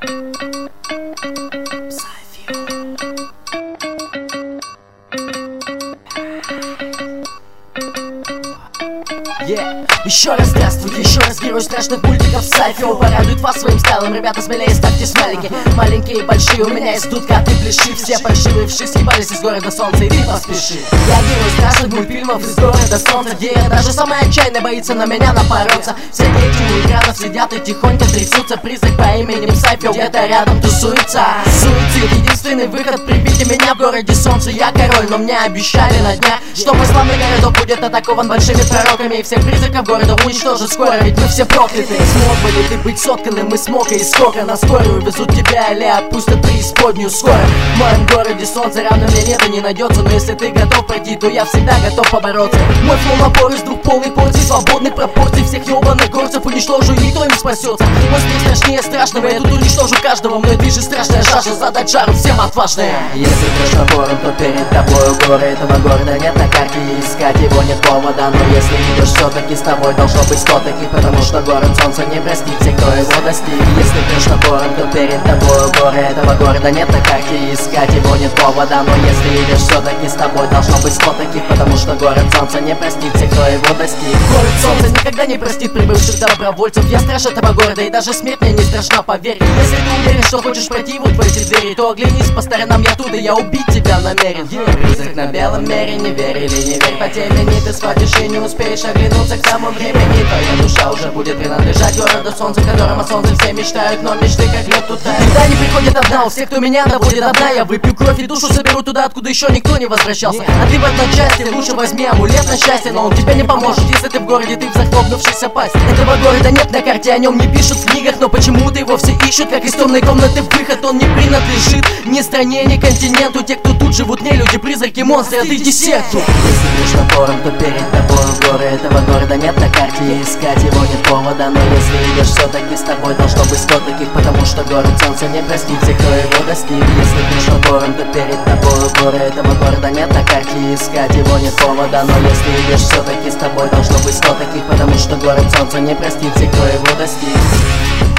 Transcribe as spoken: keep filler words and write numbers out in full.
Yeah. Еще раз здравствуйте, еще раз герой страшных мультиков Сайфио порадует вас своим стайлом. Ребята, смелее ставьте смайлики. Маленькие и большие, у меня есть тут коты пляши. Все паршивые вши съебались из города солнца, и ты поспеши. Я герой страшных мультфильмов из города солнца, где даже самая отчаянная боится на меня напороться. Все дети у экранов сидят и тихонько трясутся. Призрак по имени Сайфио где-то рядом тусуется. Суицид, единственный выход, прибейте меня в городе солнца. Я король, но мне обещали на днях, что мой славный городок будет атакован большими пророками, и всех призраков города уничтожат скоро, ведь мы все прокляты. Смог бы ли ты быть сотканным из смока и скока? На скорую везут тебя или отпустят преисподнюю скоро. В моем городе солнца равно мне нет и не найдется, но если ты готов пройти, то я всегда готов побороться. Мой флоу напорист, дух полный порций, свободной пропорций. Всех ебаных горцев уничтожу, и никто не спасется. Мой смех страшнее страшного, я тут уничтожу каждого. Мной движет страшная жажда задать жару всем отважные. Если ты шнобором, то перед тобой горы этого города нет на карте, и искать его нет повода. Но если идешь, все-таки с тобой должно быть сто таких, потому что город солнца не простит всех, кто его достиг. Если ты шнобором, то перед тобой горы этого города нет на карте, и искать его нет повода. Но если идешь, все-таки с тобой должно быть сто таких, потому что город солнца не простит всех, кто его достиг. Город солнца никогда не простит прибывших добровольцев. Я страж этого города, и даже смерть мне не страшна, поверь. Если ты уверен, что хочешь пройти вот в эти двери, то оглянись по сторонам, я тут, и я убить тебя намерен. Призрак на белом мере, не верь или не верь по темени, ты схватишь и не успеешь оглянуться к тому времени. Твоя душа уже будет принадлежать городу солнца, в котором о солнце все мечтают, но мечты как лед тут тают. Беда не приходит одна, у всех, кто меня доводит до дна. Я выпью кровь и душу соберу туда, откуда еще никто не возвращался. А ты в одночасье лучше возьми амулет на счастье, но он тебе не поможет, если ты в городе, ты в захлопнувшейся пасть. Этого города нет на карте, о нем не пишут в книгах, но почему-то его все ищут, как из темной комнаты выход. Он не принадлежит ни стране, ни континенту. Те, кто тут живут, не люди, призраки, монстры, отойди секту. Если ты шнобором, то перед тобой горы этого города нет на карте, и искать его нет повода. Но если идешь, все-таки с тобой должно быть сто таких, потому что город солнца не простит всех, кто его достиг. Если ты шнобором, то перед тобой горы этого города нет на карте, и искать его нет повода. Но если идешь, все-таки с тобой должно быть сто таких, потому что город солнца не простит всех, кто его достиг.